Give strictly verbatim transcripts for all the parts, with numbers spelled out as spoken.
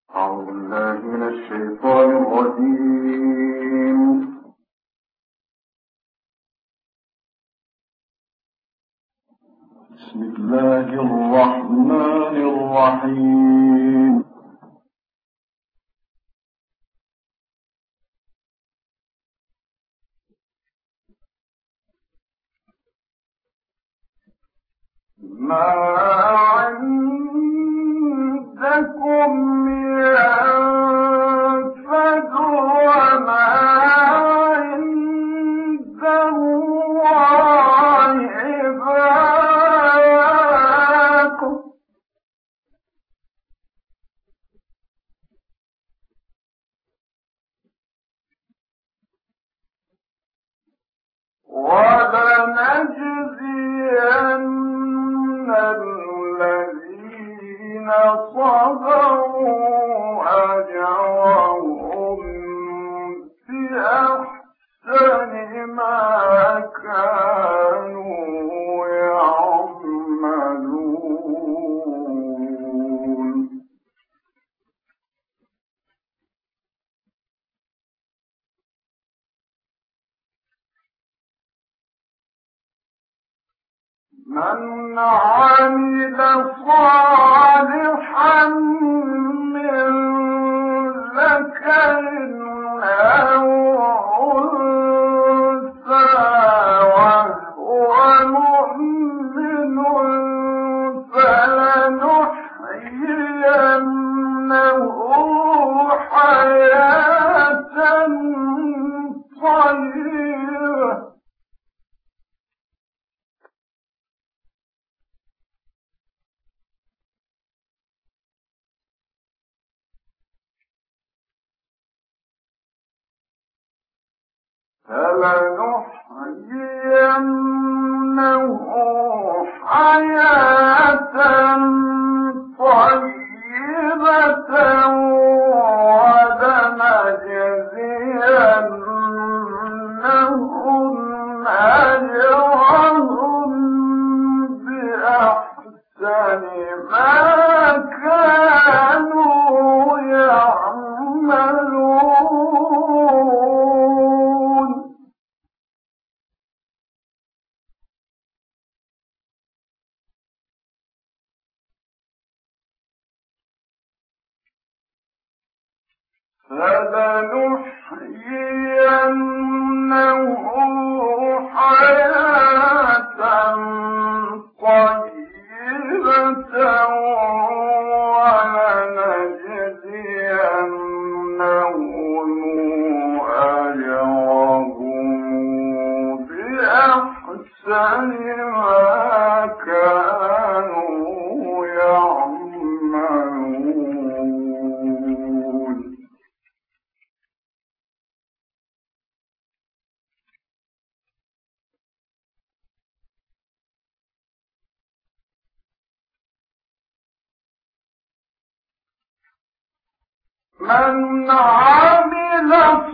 أعوذ بالله من الشيطان الرجيم. بسم الله الرحمن الرحيم. ما عندكم ينفد وما عند الله باق ولنجزين الذين صبروا أجرهم بأحسن ما كانوا يعملون. من عمل صالحا من ذكر أو أنثى وهو مؤمن فلنحيينه حياة طيبة فلنحيينه حياة طيبة ولنجزينهم أجرهم بأحسن ما كانوا يعملون. فلنحيينه حياة طيبة ولنجزينهم أجرهم بأحسن ما كانوا يعملون. من عمل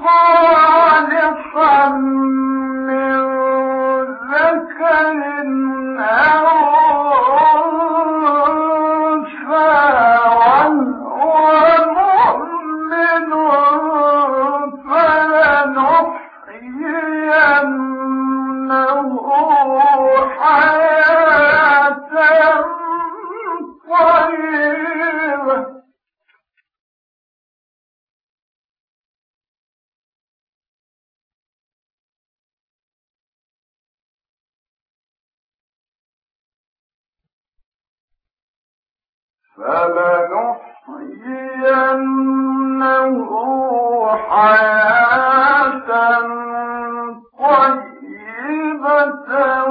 صالحا من ذكر أو أنثى وهو مؤمن فلنحيينه حياة طيبة فلنحيينه حياة طيبة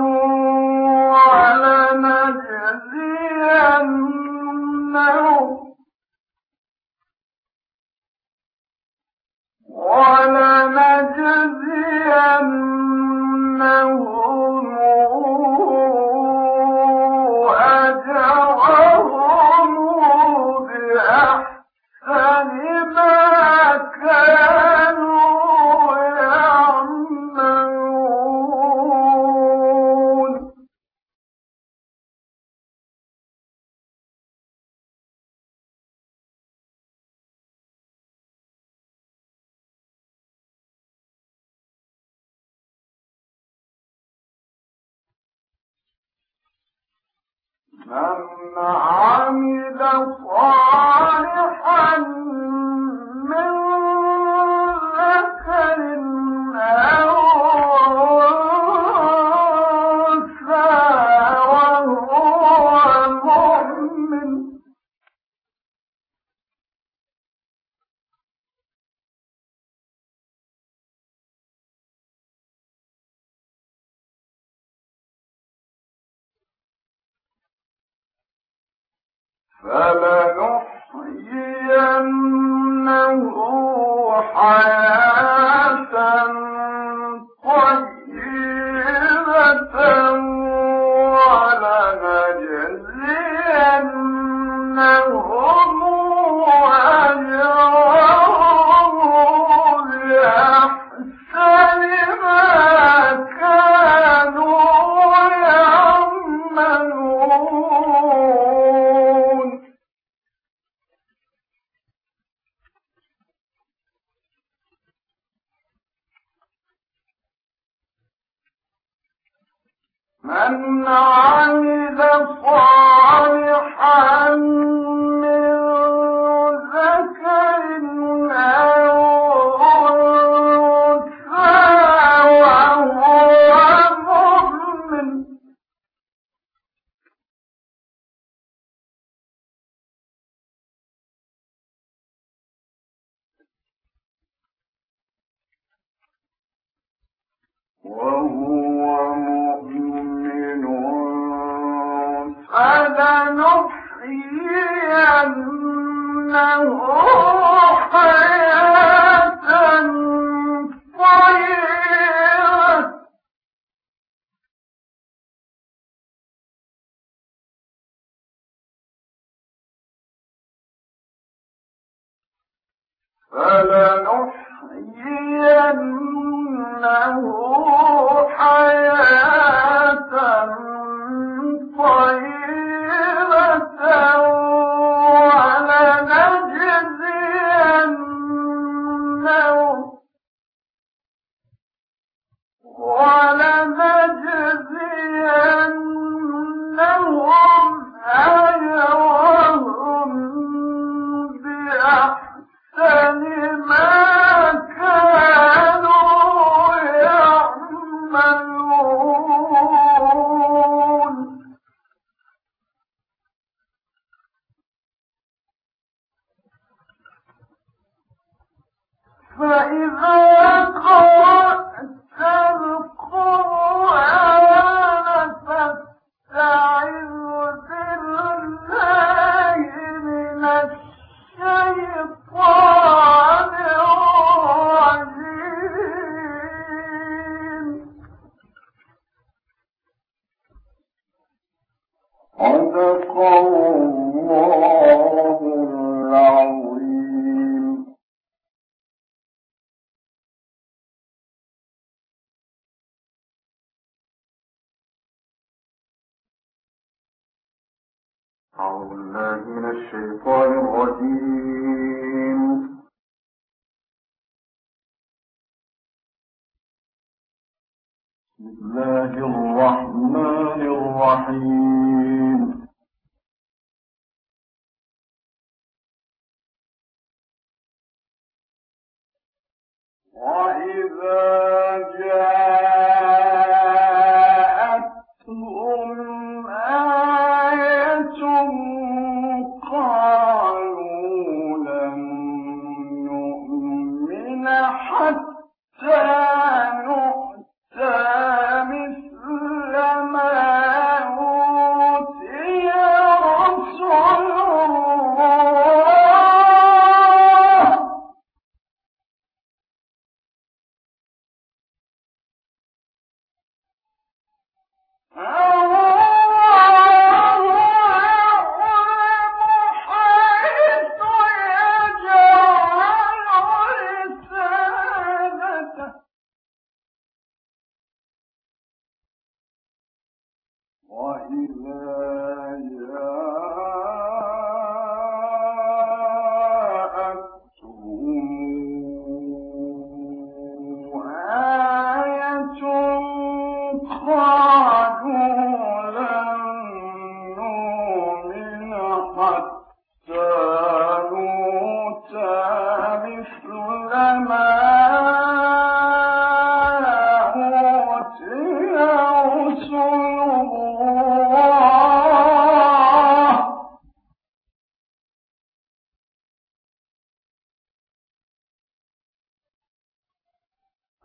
ولنجزينهم ولنجزينهم أجرهم بأحسن ما كانوا يعملون. من عمل صالحا من ذكر أو أنثى وهو مؤمن فلنحيينه حياة طيبة ولنجزينهم أجرهم بأحسن ما كانوا يعملون من عمل صالحا من ذكر أو أنثى وهو مؤمن وهو مؤمن فلنحيينه حياة طيبة فلنحيينه حياة طيبة ولنجزينهم ولنجزينهم أجرهم بأحسن ما كانوا يعملون فإذا قرأت القرآن فاستعذ بالله من الشيطان الرجيم صدق الله العظيم. أعوذ بالله من الشيطان الرجيم. بسم الله الرحمن الرحيم. وإذا جاءتهم آية قالوا لن نؤمن حتى نؤتى مثل ما أوتي رسل الله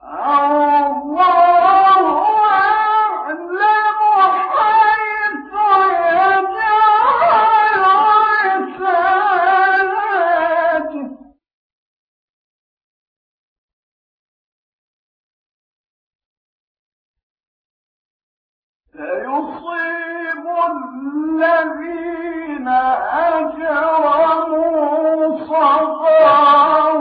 سيصيب الذين أجرموا صغار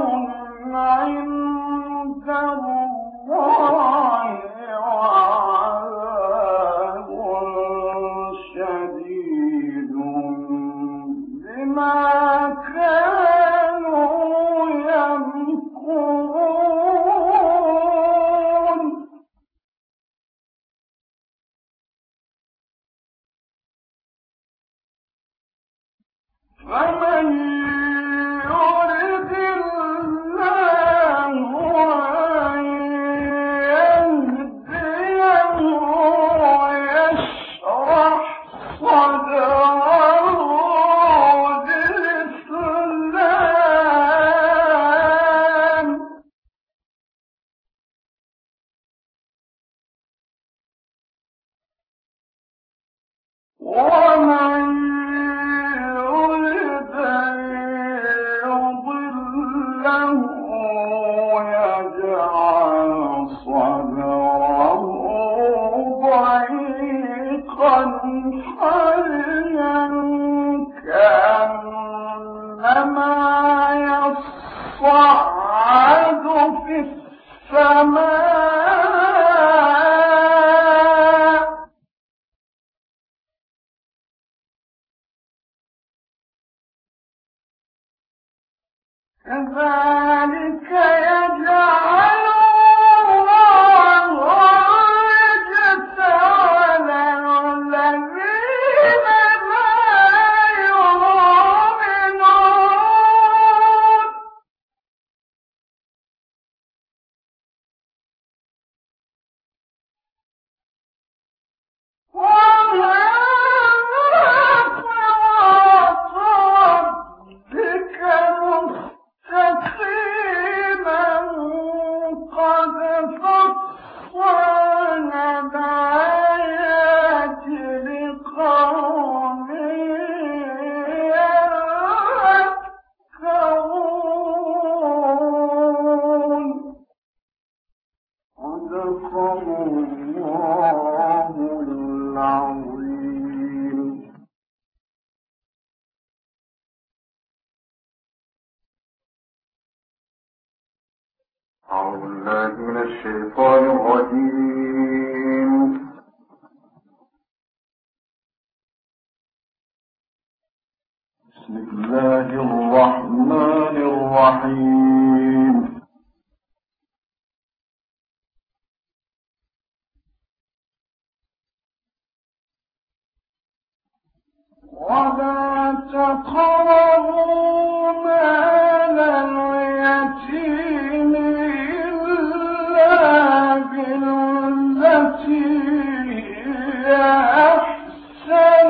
عند الله وعذاب شديد بما كانوا يمكرون. فمن يرد الله أن يهديه يشرح صدره للإسلام ومن يجعل صدره ضيقا حرجا كأنما يصعد في السماء كذلك يجعل الله الرجس على الذين لا يؤمنون. أعوذ بالله من الشيطان الرجيم. بسم الله الرحمن الرحيم. ولا تقربوا مال اليتيم بالتي هي أحسن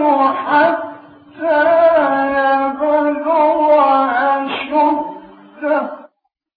حتى يبلغ أشده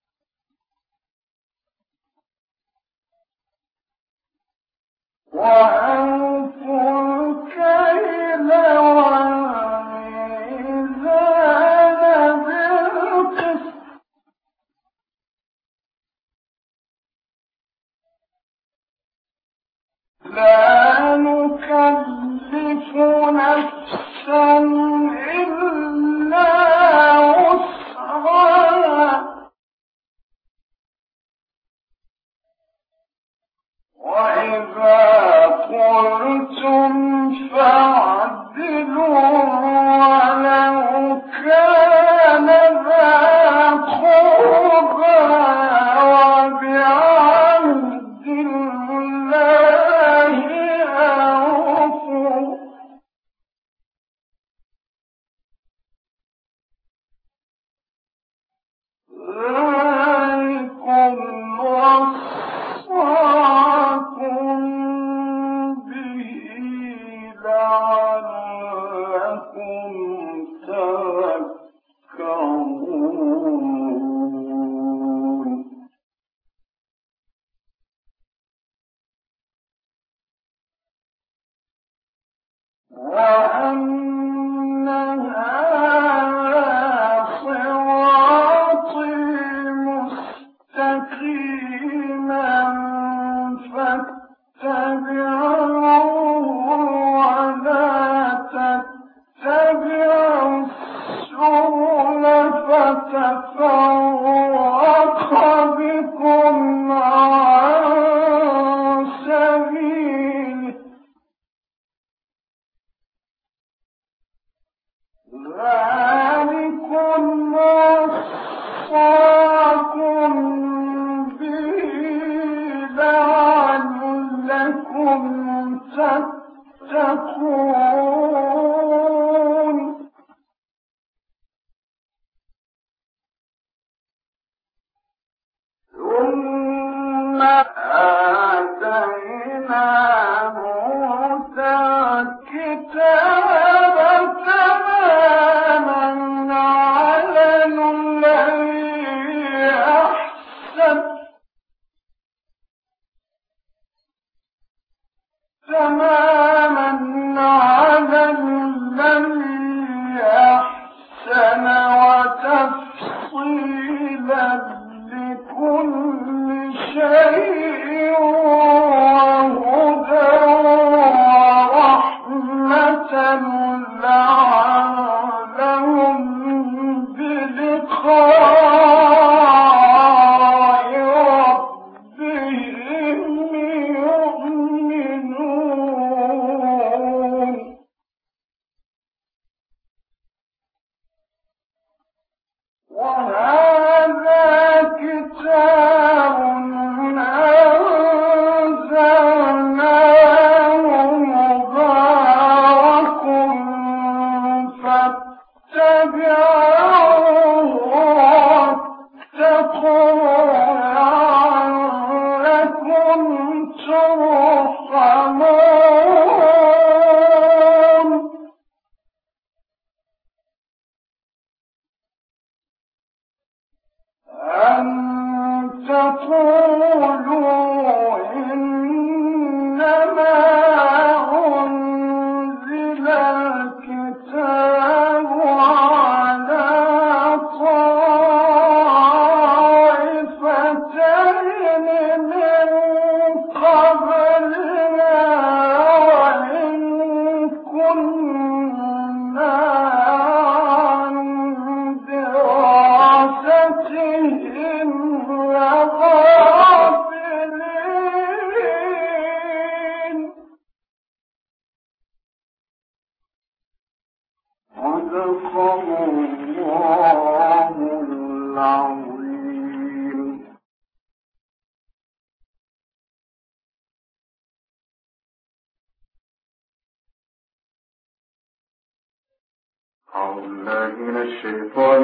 من الشيطان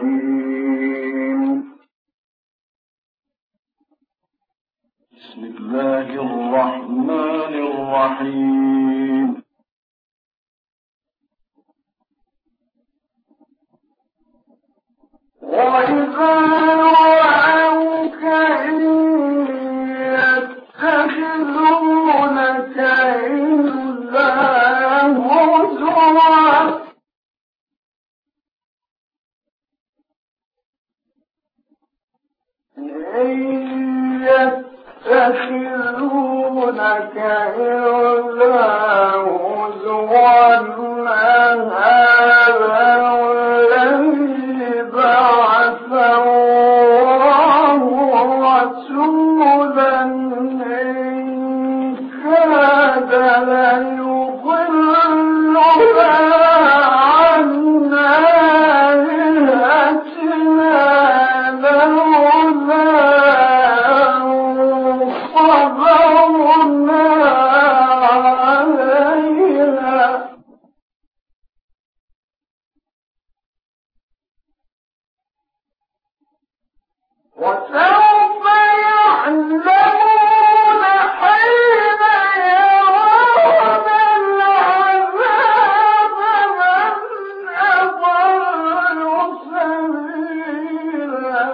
الرجيم. بسم الله الرحمن الرحيم. وإذا رأوك إن يتخذونك إلا هزوا يتخذونك إلا هزوا هذا الذي بعث الله رسولا إن كاد ليضلنا عن آلهتنا لولا صبرنا عليها وسوف يعلمون حين يرون العذاب من أضل سبيلا.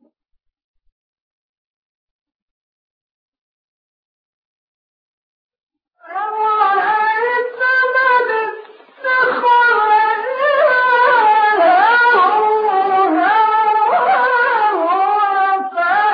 أرأيت من اتخذ إلهه هواه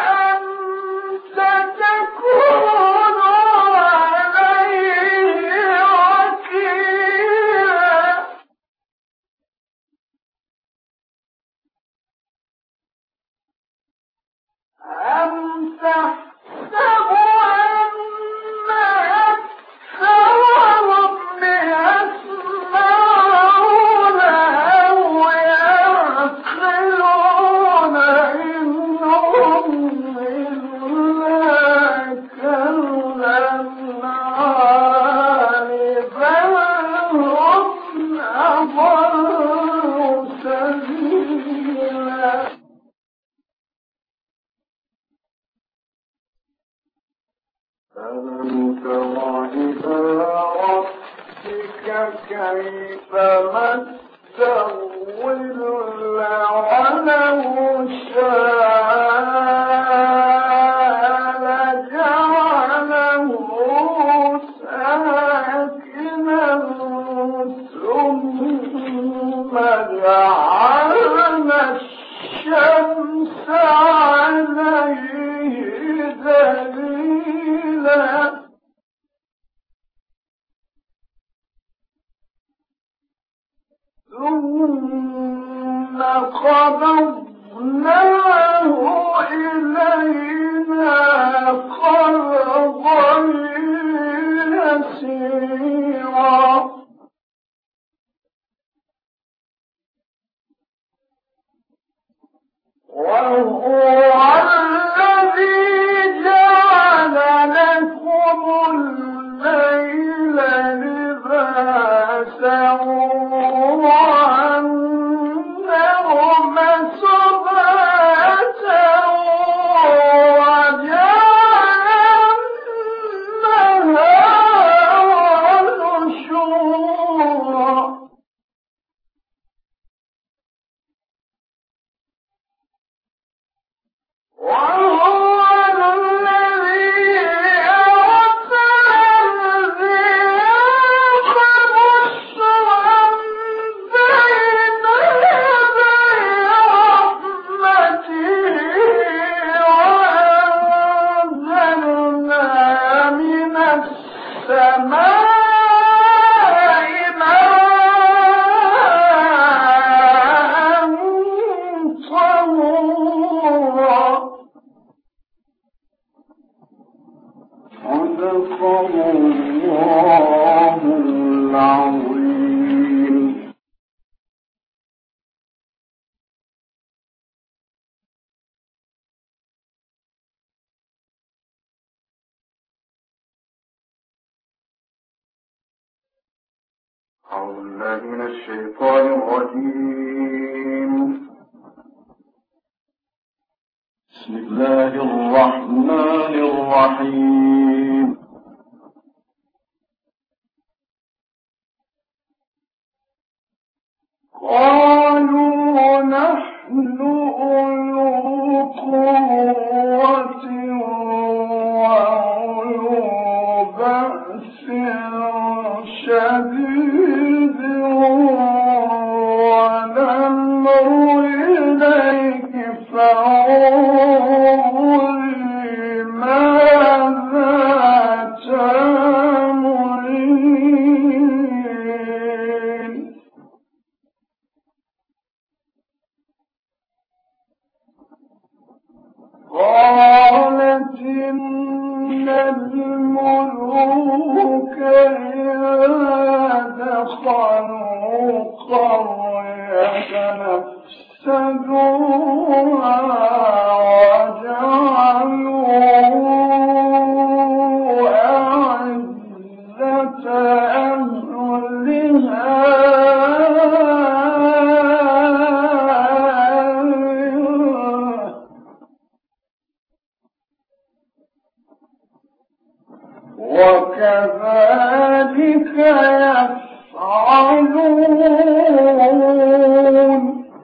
أعوذ بالله من الشيطان الرجيم. بسم الله الرحمن الرحيم. قالوا نحن أولو قوة وأولو بأس شديد والأمر إليك فانظري ماذا تأمرين. قالت إن الملوك إذا دخلوا قرية أفسدوها وجعلوا أعزة أهلها وكذلك يفعلون.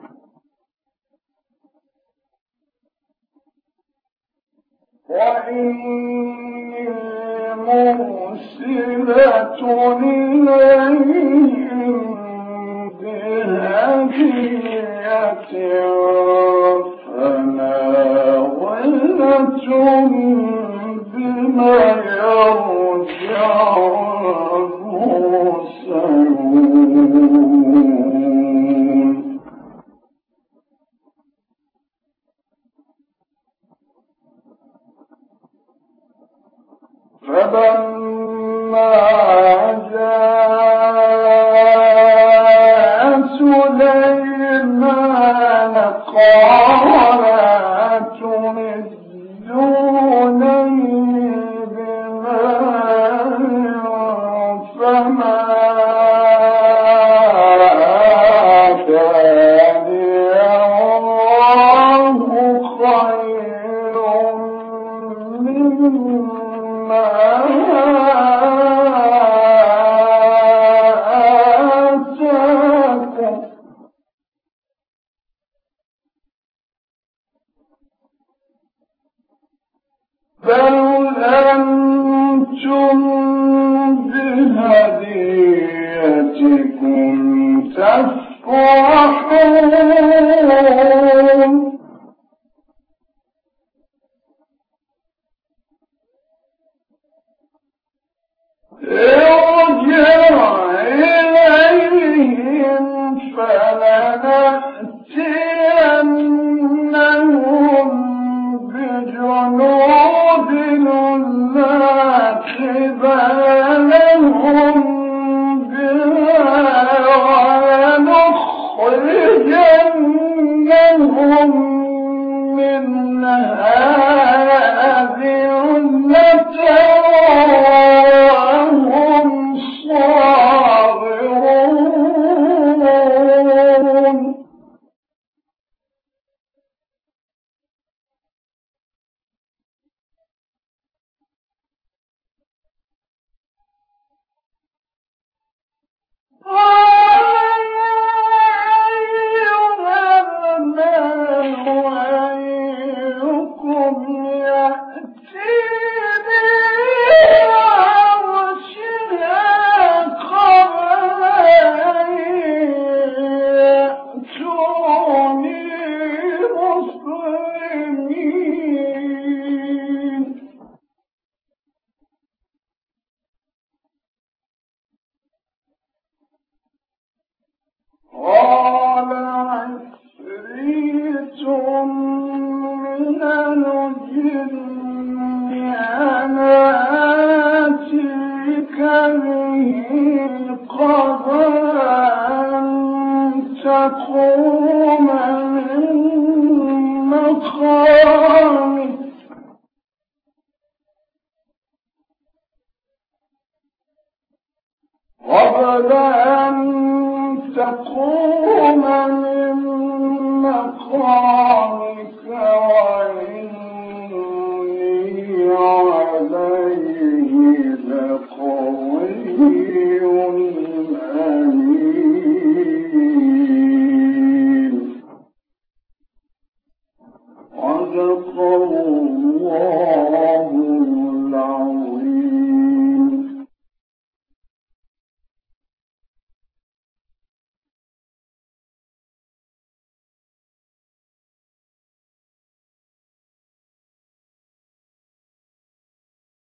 وإني مرسلة إليهم بهدية فناولة بما يرجع المرسلون. فلما جاء سليمان قال أتمدونني بمال فما آتاني الله خير مما آتاكم بل أنتم بهديتكم تفرحون ارجع إليهم فلنأتينهم بجنود لا قبل لهم بها ونخرجنهم منها أذلة وهم صاغرون قال عفريت من الجن أنا آتيك به قبل أن تقوم من مقامك قبل أن تقوم من مقامك وإني عليه لقوي أمين صدق الله العظيم.